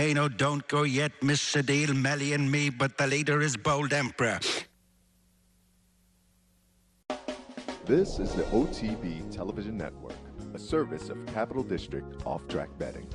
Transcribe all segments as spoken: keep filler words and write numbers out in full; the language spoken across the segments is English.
volcano. Don't go yet, Miss Sadil, Melly and me, but the leader is Bold Emperor. This is the O T B Television Network, a service of Capital District Off-Track Betting.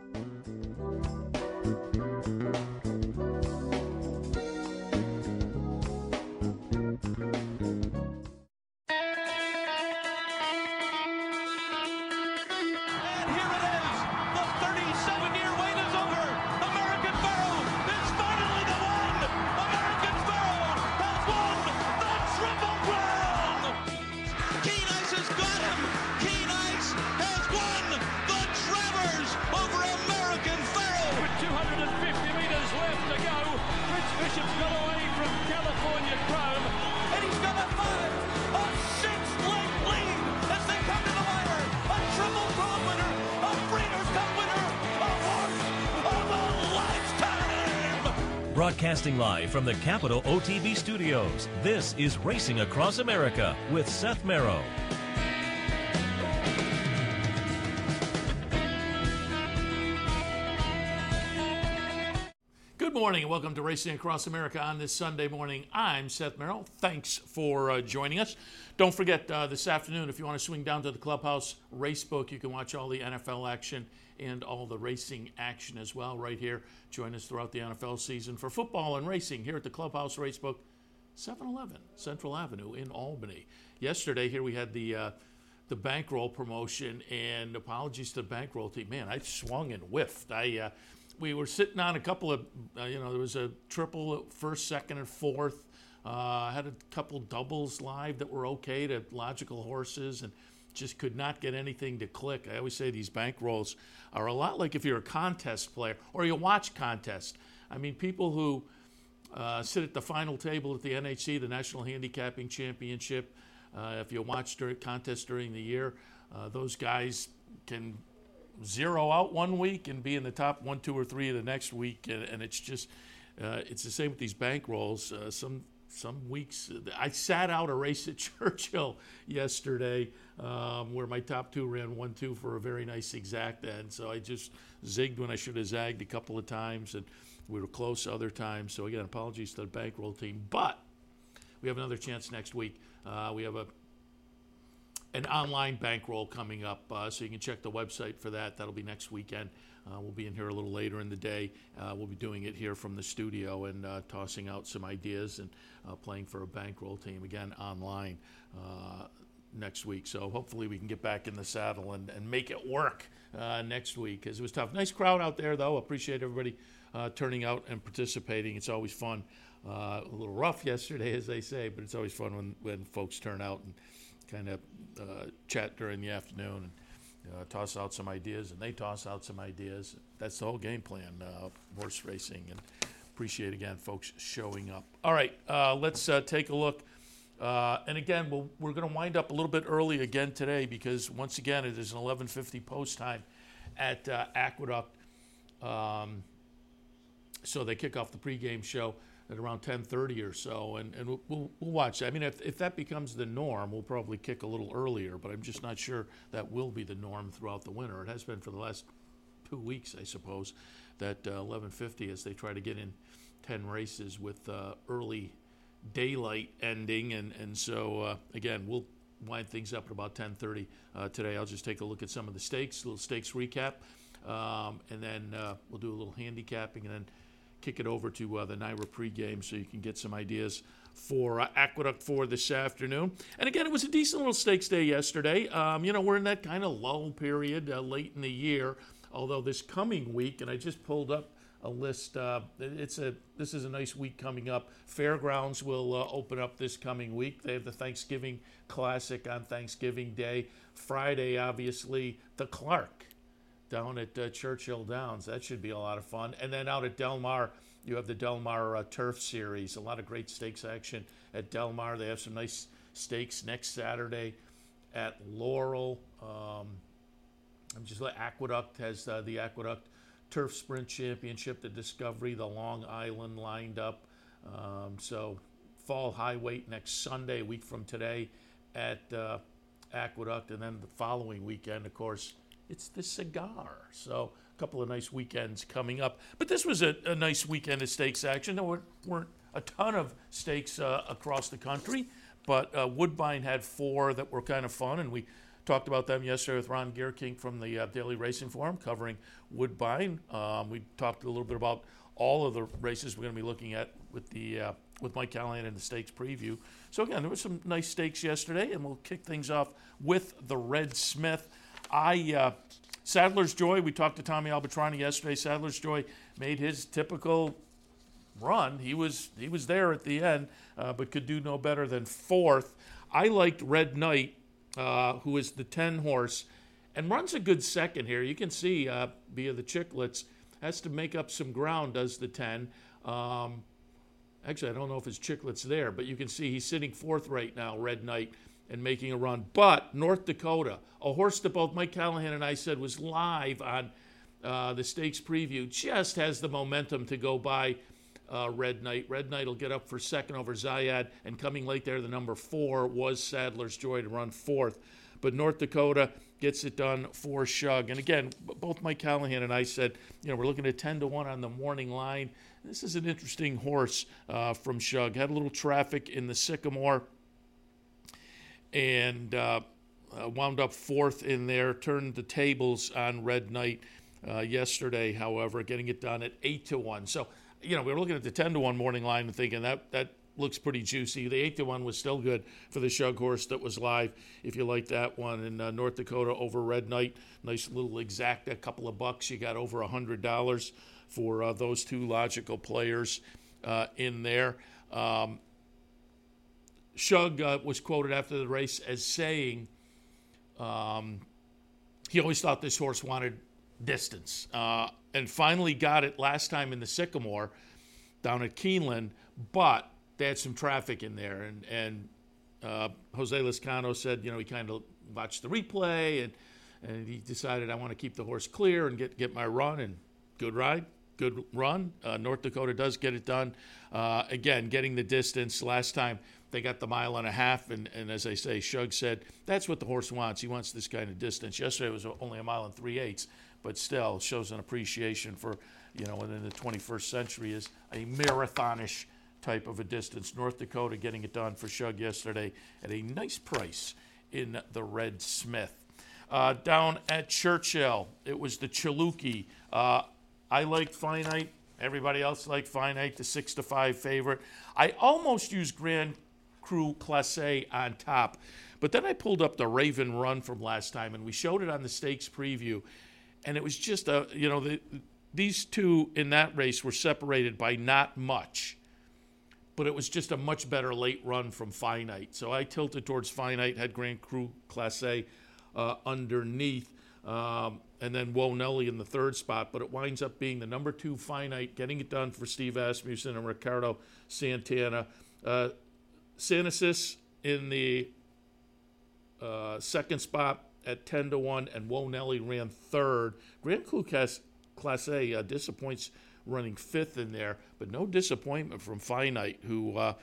Broadcasting live from the Capital O T B studios, this is Racing Across America with Seth Merrow. Good morning and welcome to Racing Across America on this Sunday morning. I'm Seth Merrow. Thanks for uh, joining us. Don't forget uh, this afternoon, if you want to swing down to the Clubhouse Racebook, you can watch all the N F L action and all the racing action as well right here. Join us throughout the N F L season for football and racing here at the Clubhouse Racebook, seven eleven Central Avenue in Albany. Yesterday here we had the uh, the bankroll promotion, and apologies to the bankroll team. Man, I swung and whiffed. I uh, we were sitting on a couple of, uh, you know, there was a triple at first, second, and fourth. Uh, had a couple doubles live that were okay to logical horses, and just could not get anything to click. I always say these bankrolls are a lot like if you're a contest player or you watch contests. I mean, people who uh, sit at the final table at the N H C, the National Handicapping Championship, uh, if you watch during contests during the year, uh, those guys can zero out one week and be in the top one, two, or three of the next week, and, and it's just uh, it's the same with these bankrolls. Uh, some some weeks I sat out a race at Churchill yesterday um, where my top two ran one two for a very nice exact end, so I just zigged when I should have zagged a couple of times, and we were close other times. So again, apologies to the bankroll team, but we have another chance next week. Uh, we have a an online bankroll coming up, uh, so you can check the website for that. That'll be next weekend. Uh, we'll be in here a little later in the day. Uh, we'll be doing it here from the studio and uh, tossing out some ideas and uh, playing for a bankroll team, again, online uh, next week. So hopefully we can get back in the saddle and, and make it work uh, next week, because it was tough. Nice crowd out there, though. Appreciate everybody uh, turning out and participating. It's always fun. Uh, a little rough yesterday, as they say, but it's always fun when, when folks turn out and kind of uh, chat during the afternoon and uh, toss out some ideas, and they toss out some ideas. That's the whole game plan, uh, horse racing, and appreciate, again, folks showing up. All right, uh, let's uh, take a look. Uh, and again, we'll, we're going to wind up a little bit early again today, because once again, it is an eleven fifty post time at uh, Aqueduct. Um, so they kick off the pregame show at around ten thirty or so, and, and we'll, we'll, we'll watch that. I mean, if, if that becomes the norm, we'll probably kick a little earlier, but I'm just not sure that will be the norm throughout the winter. It has been for the last two weeks, I suppose, that uh, eleven fifty, as they try to get in ten races with uh, early daylight ending, and, and so, uh, again, we'll wind things up at about ten thirty uh, today. I'll just take a look at some of the stakes, a little stakes recap, um, and then uh, we'll do a little handicapping, and then kick it over to uh, the N Y R A pregame so you can get some ideas for uh, Aqueduct for this afternoon. And again, it was a decent little stakes day yesterday. Um, you know, we're in that kind of lull period uh, late in the year, although this coming week, and I just pulled up a list, uh, it's a this is a nice week coming up. Fairgrounds will uh, open up this coming week. They have the Thanksgiving Classic on Thanksgiving Day. Friday, obviously, the Clark down at uh, Churchill Downs. That should be a lot of fun. And then out at Del Mar, you have the Del Mar uh, Turf Series. A lot of great stakes action at Del Mar. They have some nice stakes next Saturday at Laurel. Um, I'm just like Aqueduct has uh, the Aqueduct Turf Sprint Championship, the Discovery, the Long Island lined up. Um, so Fall High Weight next Sunday, a week from today, at uh, Aqueduct. And then the following weekend, of course, It's the cigar. So a couple of nice weekends coming up. But this was a, a nice weekend of stakes action. There weren't, weren't a ton of stakes uh, across the country, but uh, Woodbine had four that were kind of fun, and we talked about them yesterday with Ron Geerking from the uh, Daily Racing Forum covering Woodbine. Um, we talked a little bit about all of the races we're going to be looking at with the uh, with Mike Callahan in the stakes preview. So again, there were some nice stakes yesterday, and we'll kick things off with the Red Smith. I uh, Sadler's Joy. We talked to Tommy Albatrani yesterday. Sadler's Joy made his typical run. He was he was there at the end, uh, but could do no better than fourth. I liked Red Knight, uh, who is the ten horse, and runs a good second here. You can see uh, via the Chicklets, has to make up some ground, does the ten. Um, actually, I don't know if his Chicklets there, but you can see he's sitting fourth right now, Red Knight, and making a run. But North Dakota, a horse that both Mike Callahan and I said was live on uh, the stakes preview, just has the momentum to go by uh, Red Knight. Red Knight will get up for second over Zayad, and coming late there, the number four was Sadler's Joy to run fourth. But North Dakota gets it done for Shug. And again, both Mike Callahan and I said, you know, we're looking at ten to one on the morning line. This is an interesting horse uh, from Shug. Had a little traffic in the Sycamore and uh, uh, wound up fourth in there, turned the tables on Red Knight uh, yesterday, however, getting it done at eight to one. So, you know, we were looking at the ten to one morning line and thinking that that looks pretty juicy. The eight to one was still good for the Shug horse that was live, if you like that one. And uh, North Dakota over Red Knight, nice little exact, a couple of bucks. You got over one hundred dollars for uh, those two logical players uh, in there. Um, Shug uh, was quoted after the race as saying um, he always thought this horse wanted distance uh, and finally got it last time in the Sycamore down at Keeneland, but they had some traffic in there. And, and uh, Jose Lezcano said, you know, he kind of watched the replay and, and he decided, I want to keep the horse clear and get, get my run. And good ride, good run. Uh, North Dakota does get it done. Uh, again, getting the distance. Last time they got the mile and a half, and, and as I say, Shug said, that's what the horse wants. He wants this kind of distance. Yesterday it was only a mile and three-eighths, but still shows an appreciation for, you know, within the twenty-first century is a marathonish type of a distance. North Dakota getting it done for Shug yesterday at a nice price in the Red Smith. Uh, down at Churchill, it was the Chaluki. Uh, I liked Finite. Everybody else liked Finite, the six to five favorite. I almost used Grand Cru Classe on top, but then I pulled up the Raven Run from last time, and we showed it on the stakes preview, and it was just a, you know, the, these two in that race were separated by not much, but it was just a much better late run from Finite. So I tilted towards Finite, had Grand Cru Classe uh, underneath, um, and then Woe Nelly in the third spot, but it winds up being the number two Finite, getting it done for Steve Asmussen and Ricardo Santana. Uh, Sanasis in the uh, second spot at ten to one, and Woe Nelly ran third. Grand Cru Classe uh, disappoints running fifth in there, but no disappointment from Finite, who uh,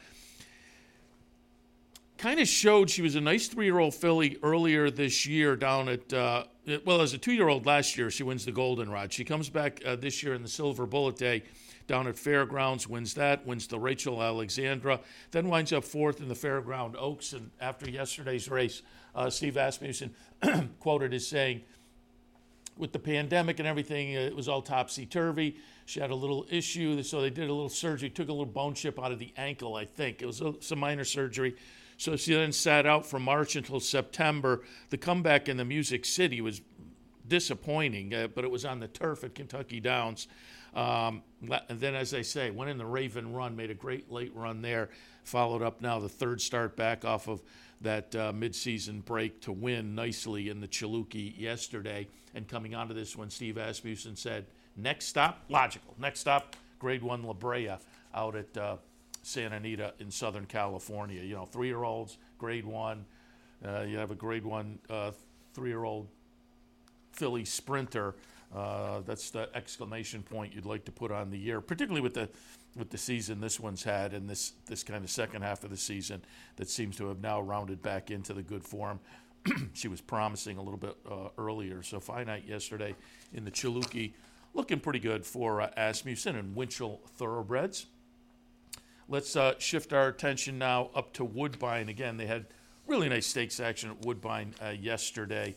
kind of showed she was a nice three-year-old filly earlier this year down at, uh, well, as a two-year-old last year, she wins the Goldenrod. She comes back uh, this year in the Silver Bullet Day down at Fairgrounds, wins that, wins the Rachel Alexandra, then winds up fourth in the Fairground Oaks. And after yesterday's race, uh, Steve Asmussen quoted as saying, with the pandemic and everything, it was all topsy-turvy. She had a little issue, so they did a little surgery, took a little bone chip out of the ankle, I think. It was a, some minor surgery. So she then sat out from March until September. The comeback in the Music City was disappointing, uh, but it was on the turf at Kentucky Downs. Um, and then, as I say, went in the Raven Run, made a great late run there, followed up now the third start back off of that uh, midseason break to win nicely in the Chaluki yesterday. And coming onto this one, Steve Asmussen said, next stop, logical. Next stop, grade one La Brea out at uh, Santa Anita in Southern California. You know, three-year-olds, grade one. Uh, you have a grade one uh, three-year-old filly sprinter. Uh, that's the exclamation point you'd like to put on the year, particularly with the with the season this one's had and this this kind of second half of the season that seems to have now rounded back into the good form she was promising a little bit uh, earlier. So finite yesterday in the Chalukey, looking pretty good for uh, Asmussen and Winchell Thoroughbreds. Let's uh, shift our attention now up to Woodbine. Again, they had really nice stakes action at Woodbine uh, yesterday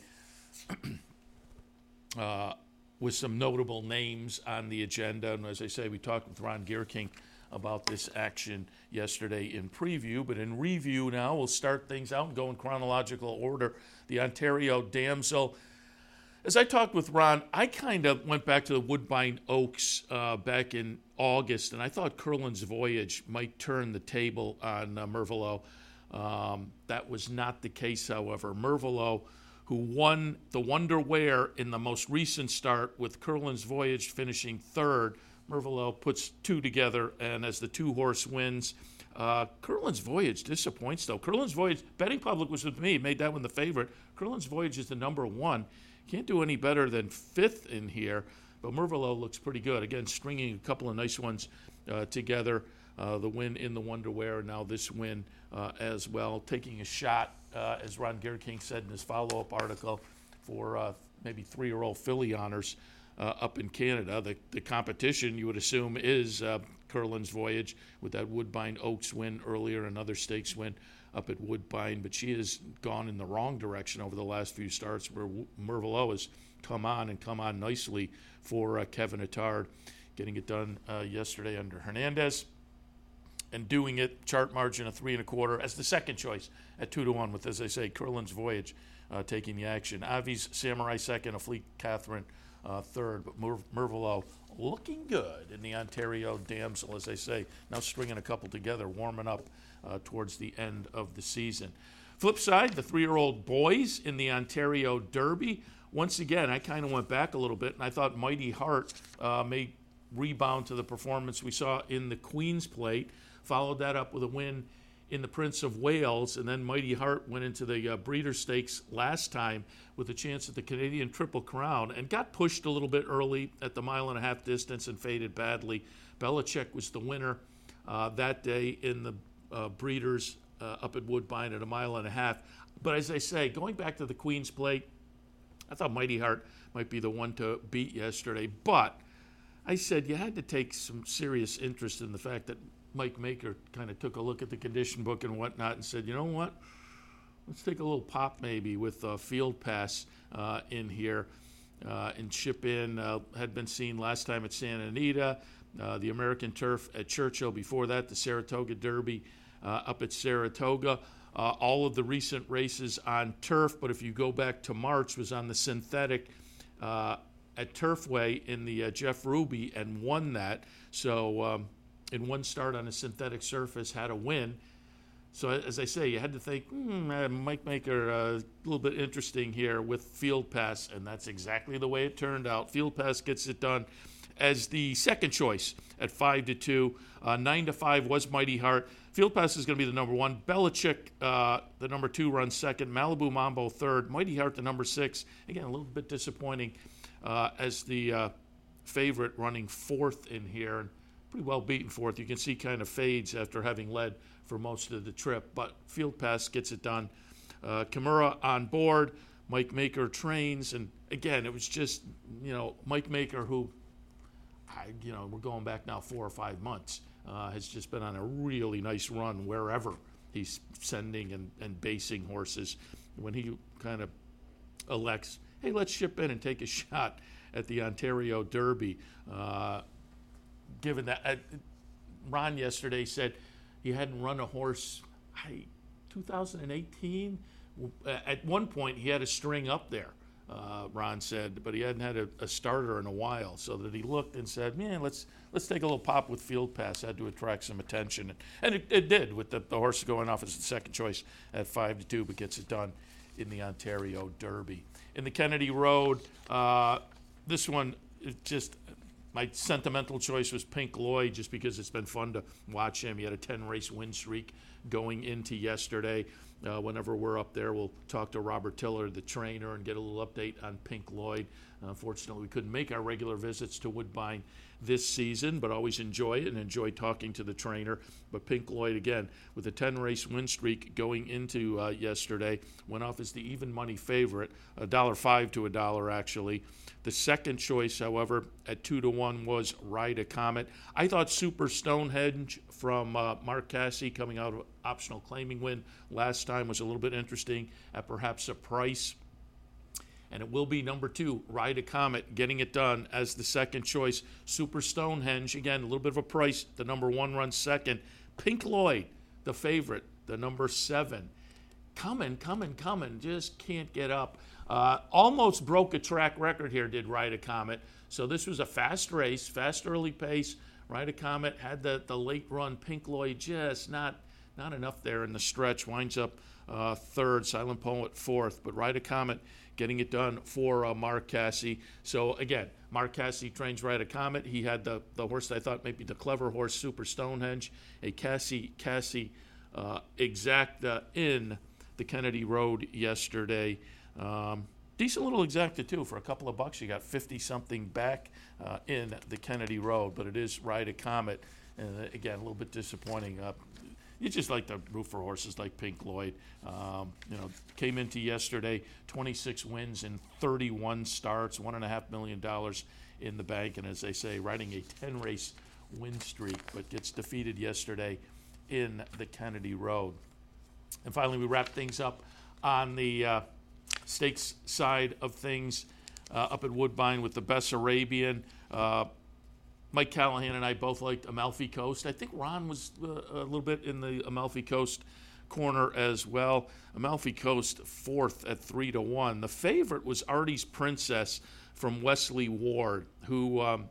uh, with some notable names on the agenda. And as I say, we talked with Ron Gierking about this action yesterday in preview. But in review now, we'll start things out and go in chronological order. The Ontario Damsel. As I talked with Ron, I kind of went back to the Woodbine Oaks uh, back in August, and I thought Curlin's Voyage might turn the table on uh, Mervalo. Um, that was not the case, however. Mervalo, who won the Wonder Ware in the most recent start with Curlin's Voyage finishing third, Mervalo puts two together, and as the two-horse wins, uh, Curlin's Voyage disappoints, though. Curlin's Voyage, betting public was with me, made that one the favorite. Curlin's Voyage is the number one. Can't do any better than fifth in here, but Mervalo looks pretty good. Again, stringing a couple of nice ones uh, together. Uh, the win in the Wonder Ware, and now this win uh, as well. Taking a shot, uh, as Ron Gierking said in his follow-up article, for uh, maybe three-year-old filly honors uh, up in Canada. The, the competition, you would assume, is uh, Curlin's Voyage with that Woodbine Oaks win earlier, another stakes win up at Woodbine, but she has gone in the wrong direction over the last few starts, where Mervalo has come on and come on nicely for uh, Kevin Attard, getting it done uh, yesterday under Hernandez, and doing it chart margin of three and a quarter as the second choice at two to one, with, as I say, Curlin's Voyage uh, taking the action. Avi's Samurai second, Afleet Catherine uh, third, but Mer- Mervalo looking good in the Ontario Damsel, as I say, now stringing a couple together, warming up Uh, towards the end of the season. Flip side, the three-year-old boys in the Ontario Derby. Once again, I kind of went back a little bit, and I thought Mighty Heart uh, may rebound to the performance we saw in the Queen's Plate. Followed that up with a win in the Prince of Wales, and then Mighty Heart went into the uh, Breeder Stakes last time with a chance at the Canadian Triple Crown, and got pushed a little bit early at the mile and a half distance and faded badly. Belichick was the winner uh, that day in the Uh, breeders uh, up at Woodbine at a mile and a half. But as I say, going back to the Queen's Plate, I thought Mighty Heart might be the one to beat yesterday. But I said you had to take some serious interest in the fact that Mike Maker kind of took a look at the condition book and whatnot and said, you know what, let's take a little pop maybe with uh, Field Pass uh, in here uh, and chip in. Uh, had been seen last time at Santa Anita, uh, the American Turf at Churchill. Before that, the Saratoga Derby Uh, up at Saratoga. Uh, all of the recent races on turf, but if you go back to March, was on the synthetic uh, at Turfway in the uh, Jeff Ruby and won that. So um, in one start on a synthetic surface, had a win. So as I say, you had to think, hmm, uh, Mike Maker, uh, a little bit interesting here with Field Pass, and that's exactly the way it turned out. Field Pass gets it done as the second choice at five to two. Uh, nine to five was Mighty Heart. Field Pass is going to be the number one. Belichick, uh, the number two, runs second. Malibu Mambo third. Mighty Heart, the number six. Again, a little bit disappointing uh, as the uh, favorite, running fourth in here. And pretty well beaten fourth. You can see kind of fades after having led for most of the trip. But Field Pass gets it done. Uh, Kimura on board. Mike Maker trains. And again, it was just, you know, Mike Maker, who, I, you know, we're going back now four or five months. Uh, has just been on a really nice run wherever he's sending and, and basing horses. When he kind of elects, hey, let's ship in and take a shot at the Ontario Derby. Uh, given that, uh, Ron yesterday said he hadn't run a horse, I, two thousand eighteen. At one point, he had a string up there. Uh, Ron said, but he hadn't had a, a starter in a while, so that he looked and said, man, let's let's take a little pop with Field Pass. Had to attract some attention. And, and it, it did, with the, the horse going off as the second choice at five to two, but gets it done in the Ontario Derby. In the Kennedy Road, uh, this one, it just, my sentimental choice was Pink Lloyd, just because it's been fun to watch him. He had a ten-race win streak going into yesterday. Uh, whenever we're up there, we'll talk to Robert Tiller, the trainer, and get a little update on Pink Lloyd. Uh, unfortunately, we couldn't make our regular visits to Woodbine this season, but always enjoy it and enjoy talking to the trainer. But Pink Lloyd, again, with a ten-race win streak going into uh, yesterday, went off as the even money favorite, a dollar five to a dollar actually. The second choice, however, at two to one was Ride a Comet. I thought Super Stonehenge from uh, Mark Casse coming out of optional claiming win last time was a little bit interesting at perhaps a price. And it will be number two, Ride a Comet, getting it done as the second choice. Super Stonehenge, again, a little bit of a price. The number one runs second. Pink Lloyd, the favorite, the number seven. Coming, coming, coming, just can't get up. Uh, almost broke a track record here, did Ride a Comet. So this was a fast race, fast early pace. Ride a Comet had the, the late run. Pink Lloyd just not not enough there in the stretch. Winds up uh, third, Silent Poet fourth. But Ride a Comet getting it done for uh, Mark Casse. So again, Mark Casse trains Ride a Comet. He had the, the horse that I thought maybe the clever horse, Super Stonehenge, a Casse, Casse uh, exacta in the Kennedy Road yesterday. Um, decent little exacta too. For a couple of bucks, you got fifty something back uh, in the Kennedy Road, but it is Ride a Comet. And uh, again, a little bit disappointing. Uh, you just like to root for horses like Pink Lloyd. Um, you know, came into yesterday, twenty-six wins in thirty-one starts, one and a half million dollars in the bank, and as they say, riding a ten-race win streak, but gets defeated yesterday in the Kennedy Road. And finally, we wrap things up on the uh, stakes side of things uh, up at Woodbine with the Bessarabian. Uh, Mike Callahan and I both liked Amalfi Coast. I think Ron was uh, a little bit in the Amalfi Coast corner as well. Amalfi Coast fourth at three to one. The favorite was Artie's Princess from Wesley Ward, who um,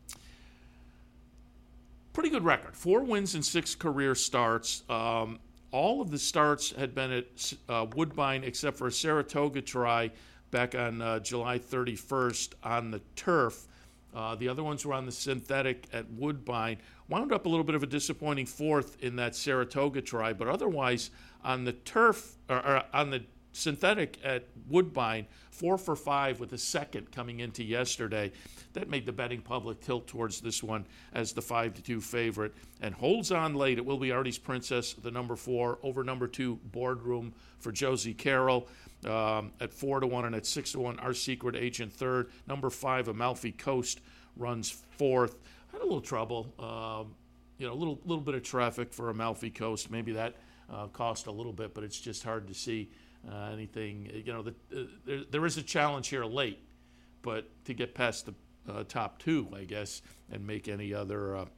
pretty good record. Four wins and six career starts. Um, all of the starts had been at uh, Woodbine except for a Saratoga try back on uh, July thirty-first on the turf. Uh, the other ones were on the synthetic at Woodbine. Wound up a little bit of a disappointing fourth in that Saratoga try, but otherwise on the turf, or, or on the synthetic at Woodbine, four for five with a second coming into yesterday. That made the betting public tilt towards this one as the five to two favorite, and holds on late. It will be Artie's Princess, the number four, over number two, Boardroom for Josie Carroll. Um, at four to one and at six to one, Our Secret Agent third. Number five, Amalfi Coast runs fourth. Had a little trouble, um, you know, a little little bit of traffic for Amalfi Coast. Maybe that uh, cost a little bit, but it's just hard to see uh, anything. You know, the, uh, there, there is a challenge here late, but to get past the uh, top two, I guess, and make any other uh,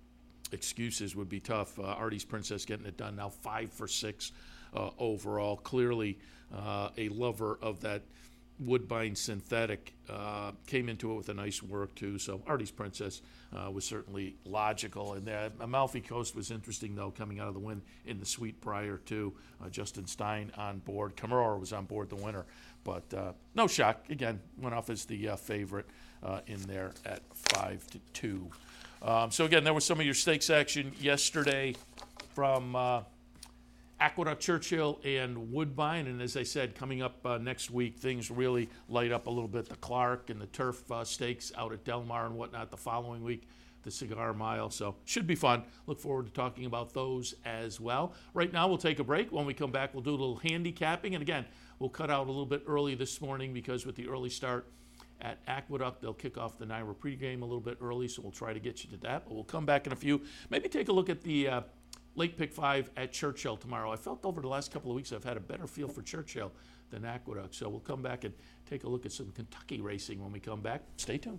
excuses would be tough. Uh, Artie's Princess getting it done now, five for six uh, overall. Clearly uh, a lover of that Woodbine synthetic, uh, came into it with a nice work too. So Artie's Princess uh, was certainly logical. And uh, Amalfi Coast was interesting though, coming out of the win in the Sweet Briar too. Uh, Justin Stein on board. Kamara was on board the winner, but uh, no shock. Again, went off as the uh, favorite uh, in there at five to two. Um, so again, there was some of your stakes action yesterday from Uh, Aqueduct, Churchill, and Woodbine, and as I said, coming up uh, next week, things really light up a little bit. The Clark and the Turf uh, Stakes out at Del Mar and whatnot the following week, the Cigar Mile, so should be fun. Look forward to talking about those as well. Right now, we'll take a break. When we come back, we'll do a little handicapping, and again, we'll cut out a little bit early this morning because with the early start at Aqueduct, they'll kick off the Naira pregame a little bit early, so we'll try to get you to that, but we'll come back in a few. Maybe take a look at the uh, Late Pick five at Churchill tomorrow. I felt over the last couple of weeks I've had a better feel for Churchill than Aqueduct. So we'll come back and take a look at some Kentucky racing when we come back. Stay tuned.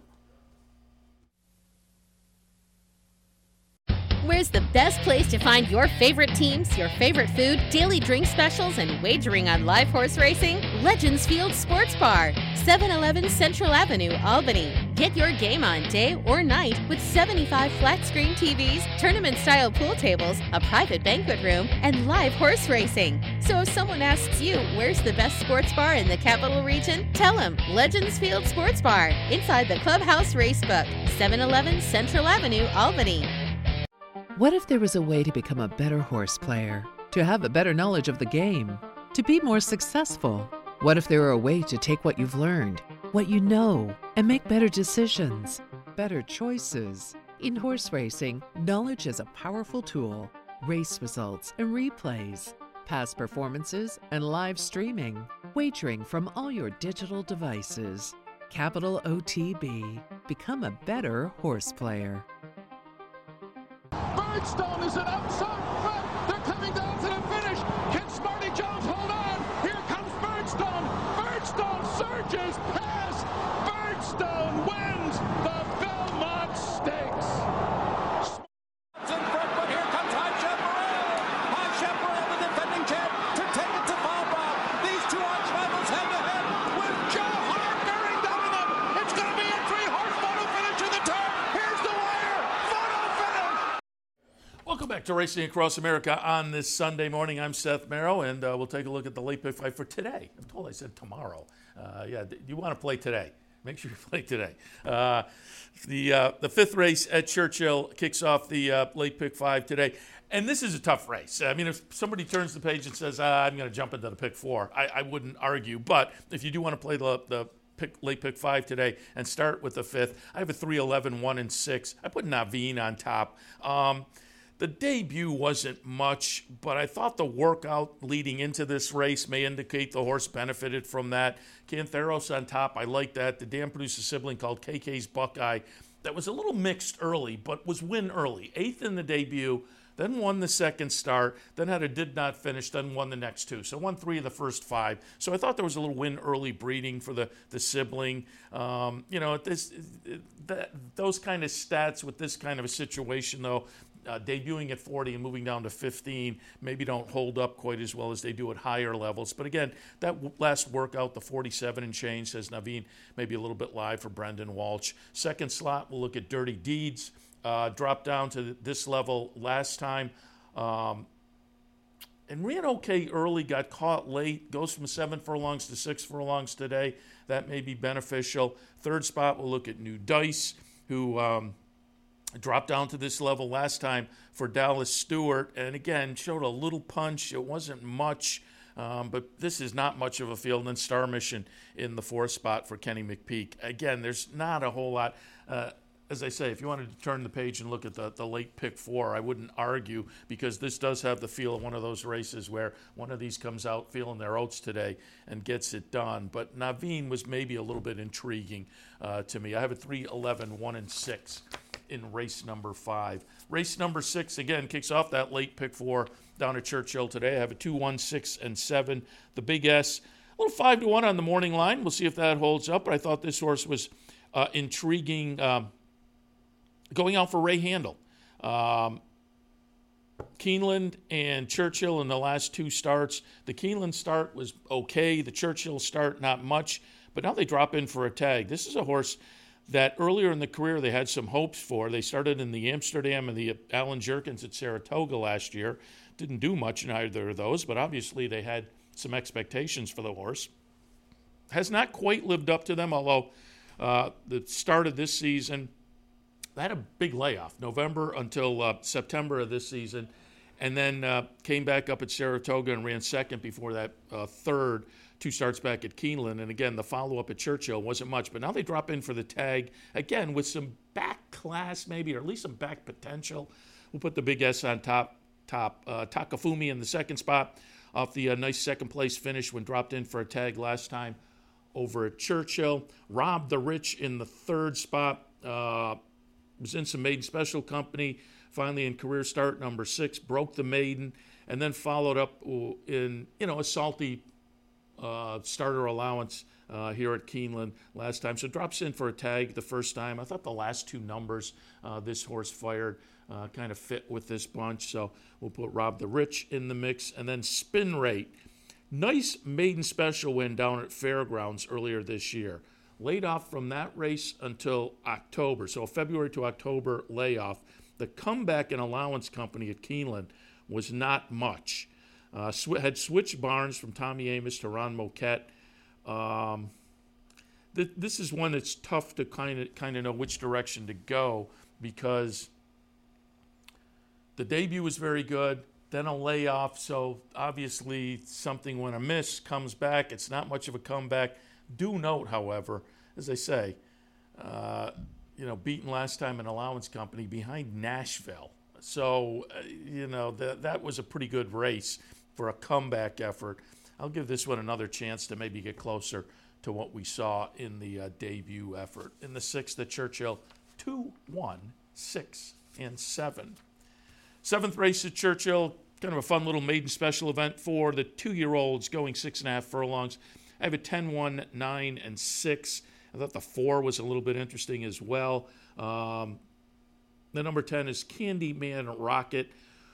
Where's the best place to find your favorite teams, your favorite food, daily drink specials, and wagering on live horse racing? Legends Field Sports Bar, seven eleven Central Avenue, Albany. Get your game on day or night with seventy-five flat-screen T Vs, tournament-style pool tables, a private banquet room, and live horse racing. So if someone asks you, where's the best sports bar in the capital region? Tell them Legends Field Sports Bar, inside the Clubhouse Racebook, seven eleven Central Avenue, Albany. What if there was a way to become a better horse player? To have a better knowledge of the game? To be more successful? What if there were a way to take what you've learned, what you know, and make better decisions, better choices? In horse racing, knowledge is a powerful tool. Race results and replays, past performances and live streaming, wagering from all your digital devices. Capital O T B. Become a better horse player. Birdstone is an outside front. They're coming down to the finish. Can Smarty Jones hold on? Here comes Birdstone. Birdstone surges past. Birdstone wins the Belmont Stakes. Smart's in front, but here comes High Chaparral. High Chaparral, the defending champ, to take it to Baum. These two arch rivals head to head with Joe Hart bearing down on them. It's going to be a three-horse photo finish in the turn. Here's the wire. Photo finish. Welcome back to Racing Across America on this Sunday morning. I'm Seth Merrow, and uh, we'll take a look at the late pick five for today. I'm told I said tomorrow. Uh, yeah, you want to play today. Make sure you play today. Uh, the uh, the fifth race at Churchill kicks off the uh, late pick five today. And this is a tough race. I mean, if somebody turns the page and says, ah, I'm going to jump into the pick four, I, I wouldn't argue. But if you do want to play the, the pick, late pick five today and start with the fifth, I have a three, eleven, one, and six. I put Naveen on top. Um, The debut wasn't much, but I thought the workout leading into this race may indicate the horse benefited from that. Cantheros on top, I like that. The dam produced a sibling called K K's Buckeye that was a little mixed early, but was win early. Eighth in the debut, then won the second start, then had a did not finish, then won the next two. So won three of the first five. So I thought there was a little win early breeding for the, the sibling. Um, you know, this that, those kind of stats with this kind of a situation, though, Uh, debuting at forty and moving down to fifteen maybe don't hold up quite as well as they do at higher levels. But again, that w- last workout, the forty-seven and change, says Naveen, maybe a little bit live for Brendan Walsh. Second slot, we'll look at Dirty Deeds. Uh, dropped down to this level last time. Um, and ran okay early, got caught late, goes from seven furlongs to six furlongs today. That may be beneficial. Third spot, we'll look at New Dice, who... Um, dropped down to this level last time for Dallas Stewart, and again, showed a little punch. It wasn't much, um, but this is not much of a field. And then Star Mission in the fourth spot for Kenny McPeak. Again, there's not a whole lot. Uh, as I say, if you wanted to turn the page and look at the, the late pick four, I wouldn't argue, because this does have the feel of one of those races where one of these comes out feeling their oats today and gets it done. But Naveen was maybe a little bit intriguing uh, to me. I have a three, eleven, one, and six in race number five. Race number six, again, kicks off that late pick four down at Churchill today. I have a two, one, six, and seven. The Big S, a little five to one on the morning line. We'll see if that holds up, but I thought this horse was uh, intriguing um, going out for Ray Handel. Um, Keeneland and Churchill in the last two starts. The Keeneland start was okay. The Churchill start, not much. But now they drop in for a tag. This is a horse that earlier in the career they had some hopes for. They started in the Amsterdam and the Alan Jerkins at Saratoga last year. Didn't do much in either of those, but obviously they had some expectations for the horse. Has not quite lived up to them, although uh, the start of this season, they had a big layoff, November until uh, September of this season, and then uh, came back up at Saratoga and ran second before that uh, third, two starts back at Keeneland. And again, the follow-up at Churchill wasn't much, but now they drop in for the tag, again, with some back class maybe, or at least some back potential. We'll put the Big S on top. top. Uh, Takafumi in the second spot off the uh, nice second-place finish when dropped in for a tag last time over at Churchill. Rob the Rich in the third spot. Uh, was in some maiden special company, finally in career start number six, broke the maiden, and then followed up in, you know, a salty uh, starter allowance uh, here at Keeneland last time. So drops in for a tag the first time. I thought the last two numbers uh, this horse fired uh, kind of fit with this bunch. So we'll put Rob the Rich in the mix. And then Spin Rate. Nice maiden special win down at Fairgrounds earlier this year. Laid off from that race until October. So a February to October layoff. The comeback in allowance company at Keeneland was not much. Uh, sw- had switched barns from Tommy Amos to Ron Moquette. Um, th- this is one that's tough to kind of kind of know which direction to go, because the debut was very good. then a layoff. So obviously something went amiss, comes back. It's not much of a comeback. Do note, however, as I say, uh, you know, beaten last time in allowance company behind Nashville. So, uh, you know, that that was a pretty good race for a comeback effort. I'll give this one another chance to maybe get closer to what we saw in the uh, debut effort. In the sixth at Churchill, two, one, six, and seven. Seventh race at Churchill, kind of a fun little maiden special event for the two-year-olds going six and a half furlongs. I have a ten, one, nine, and six. I thought the four was a little bit interesting as well. Um, the number ten is Candyman Rocket.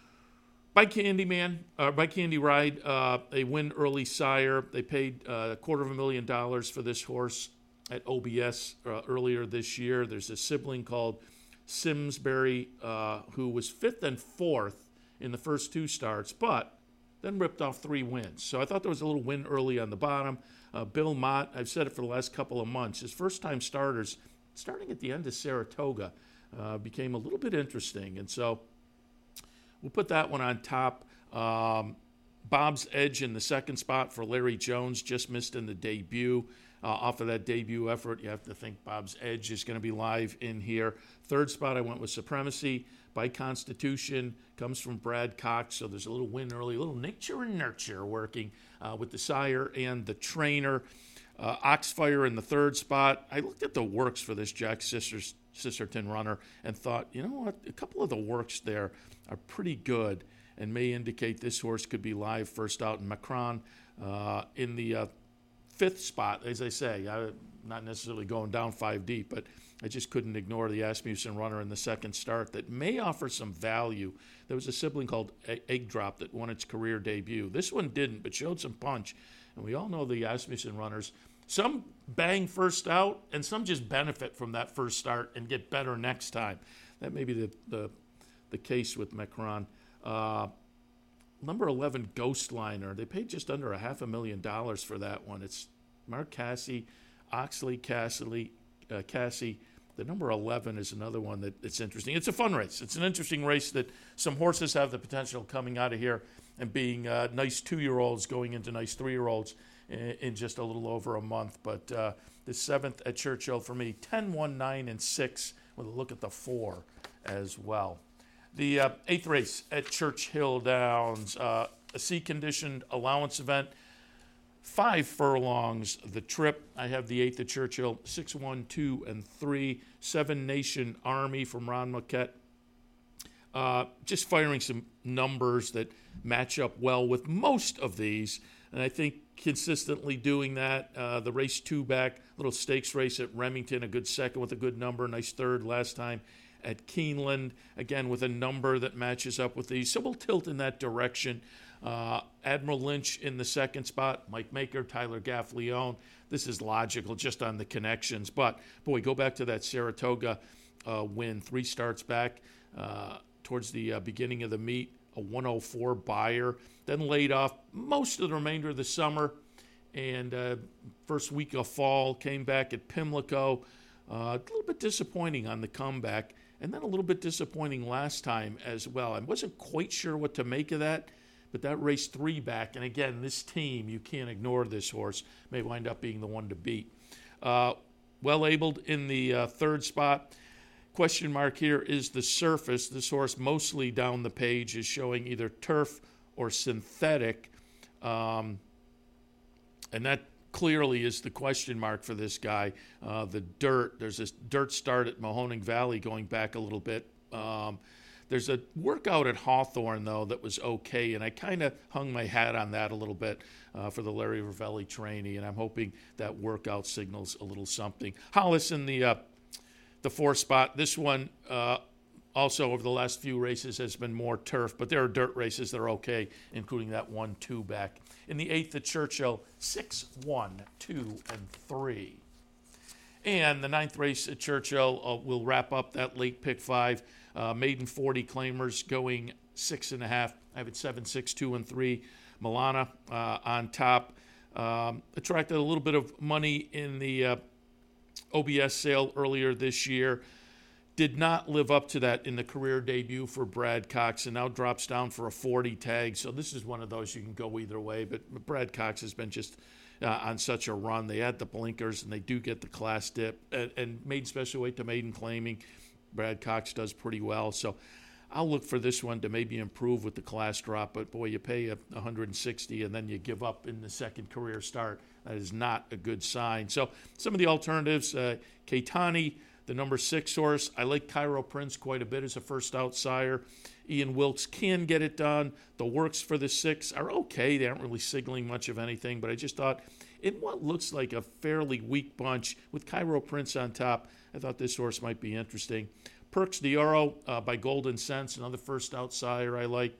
By Candyman, uh, by Candy Ride, uh, a win early sire. They paid uh, a quarter of a million dollars for this horse at O B S uh, earlier this year. There's a sibling called Simsbury, uh, who was fifth and fourth in the first two starts, but then ripped off three wins. So I thought there was a little win early on the bottom. Uh, Bill Mott, I've said it for the last couple of months, his first-time starters, starting at the end of Saratoga, uh, became a little bit interesting. And so we'll put that one on top. Um, Bob's Edge in the second spot for Larry Jones, just missed in the debut. Uh, off of that debut effort, you have to think Bob's Edge is going to be live in here. Third spot, I went with Supremacy by Constitution. Comes from Brad Cox, so there's a little win early, a little nature and nurture working uh, with the sire and the trainer. Uh, Oxfire in the third spot. I looked at the works for this Jack Sisters, Sisterton runner and thought, you know what, a couple of the works there are pretty good and may indicate this horse could be live first out. And Macron uh, in the uh, fifth spot, as I say, I'm not necessarily going down five deep, but I just couldn't ignore the Asmussen runner in the second start that may offer some value. There was a sibling called Egg Drop that won its career debut. This one didn't, but showed some punch. And we all know the Asmussen runners. Some bang first out, and some just benefit from that first start and get better next time. That may be the the, the case with Macron. Uh, number eleven, Ghostliner. They paid just under a half a million dollars for that one. It's Mark Cassie, Oxley, Cassidy, uh, Cassie. The number eleven is another one that it's interesting. It's a fun race. It's an interesting race that some horses have the potential coming out of here and being uh, nice two-year-olds going into nice three-year-olds in, in just a little over a month. But uh, the seventh at Churchill for me, ten, one, nine, and six with a look at the four as well. The uh, eighth race at Churchill Downs, uh, a sea-conditioned allowance event. Five furlongs, the trip. I have the eighth at Churchill, six, one, two, and three. Seven Nation Army from Ron Moquette. Uh, just firing some numbers that match up well with most of these. And I think consistently doing that. Uh, the race two back, little stakes race at Remington, a good second with a good number. Nice third last time at Keeneland, again with a number that matches up with these. So we'll tilt in that direction. Uh, Admiral Lynch in the second spot, Mike Maker, Tyler Gaffleone. This is logical just on the connections. But, boy, go back to that Saratoga uh, win. Three starts back uh, towards the uh, beginning of the meet, a one oh four buyer. Then laid off most of the remainder of the summer. And uh, first week of fall, came back at Pimlico. Uh, a little bit disappointing on the comeback. And then a little bit disappointing last time as well. I wasn't quite sure what to make of that. But that race three back, and again, this team, you can't ignore this horse, may wind up being the one to beat. Uh, well-abled in the uh, third spot. Question mark here is the surface. This horse mostly down the page is showing either turf or synthetic. Um, and that clearly is the question mark for this guy. Uh, the dirt, there's this dirt start at Mahoning Valley going back a little bit. Um, There's a workout at Hawthorne, though, that was okay, and I kind of hung my hat on that a little bit uh, for the Larry Ravelli trainee, and I'm hoping that workout signals a little something. Hollis in the uh, the fourth spot. This one uh, also over the last few races has been more turf, but there are dirt races that are okay, including that one two back. In the eighth at Churchill, six, one, two, and three. And the ninth race at Churchill uh, will wrap up that late pick five. Uh, maiden forty claimers going six and a half. I have it seven, six, two, and three. Milana uh, on top. Um, attracted a little bit of money in the uh, O B S sale earlier this year. did not live up to that in the career debut for Brad Cox, and now drops down for a forty tag. So this is one of those you can go either way. But Brad Cox has been just uh, on such a run. They add the blinkers, and they do get the class dip. And, and maiden special weight to maiden claiming, Brad Cox does pretty well. So I'll look for this one to maybe improve with the class drop. But, boy, you pay a one hundred sixty and then you give up in the second career start. That is not a good sign. So some of the alternatives, uh, Keitani, the number six horse. I like Cairo Prince quite a bit as a first outsider. Ian Wilkes can get it done. The works for the six are okay. They aren't really signaling much of anything, but I just thought in what looks like a fairly weak bunch with Cairo Prince on top, I thought this horse might be interesting. Perks d'Oro uh, by Golden Sense, another first outsider I like.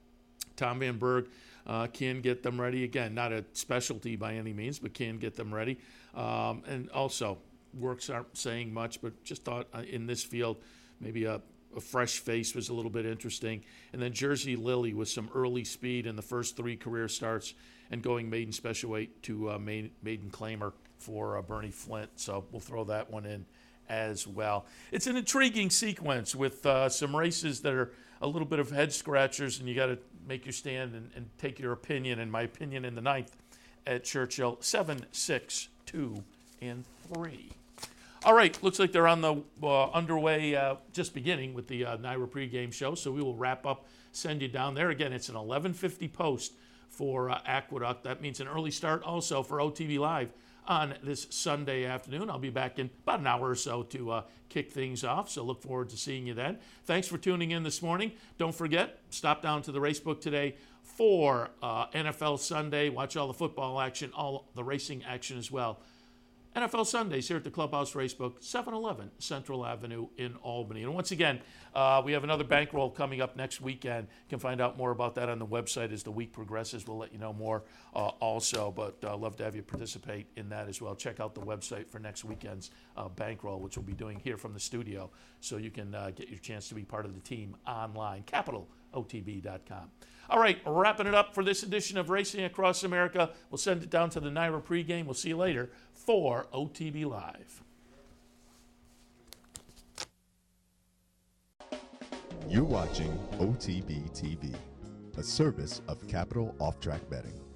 Tom Van Berg uh, can get them ready. Again, not a specialty by any means, but can get them ready. Um, and also, works aren't saying much, but just thought uh, in this field, maybe a, a fresh face was a little bit interesting. And then Jersey Lily with some early speed in the first three career starts and going maiden special weight to uh, maiden, maiden claimer for uh, Bernie Flint. So we'll throw that one in as well. It's an intriguing sequence with uh, some races that are a little bit of head scratchers, and you got to make your stand and, and take your opinion. And my opinion in the ninth at Churchill, seven, six, two, and three. All right, looks like they're on the uh, underway, uh, just beginning with the uh, NYRA pregame show, so we will wrap up, send you down there. Again, it's an eleven fifty post for uh, Aqueduct. That means an early start also for O T B Live on this Sunday afternoon. I'll be back in about an hour or so to uh, kick things off, so look forward to seeing you then. Thanks for tuning in this morning. Don't forget, stop down to the Racebook today for uh, N F L Sunday. Watch all the football action, all the racing action as well. N F L Sundays here at the Clubhouse Racebook, seven eleven Central Avenue in Albany. And once again, uh, we have another bankroll coming up next weekend. You can find out more about that on the website as the week progresses. We'll let you know more uh, also, but uh, love to have you participate in that as well. Check out the website for next weekend's uh, bankroll, which we'll be doing here from the studio, so you can uh, get your chance to be part of the team online, capital O T B dot com. All right, wrapping it up for this edition of Racing Across America. We'll send it down to the NYRA pregame. We'll see you later for O T B Live. You're watching O T B T V, a service of Capital Off Track Betting.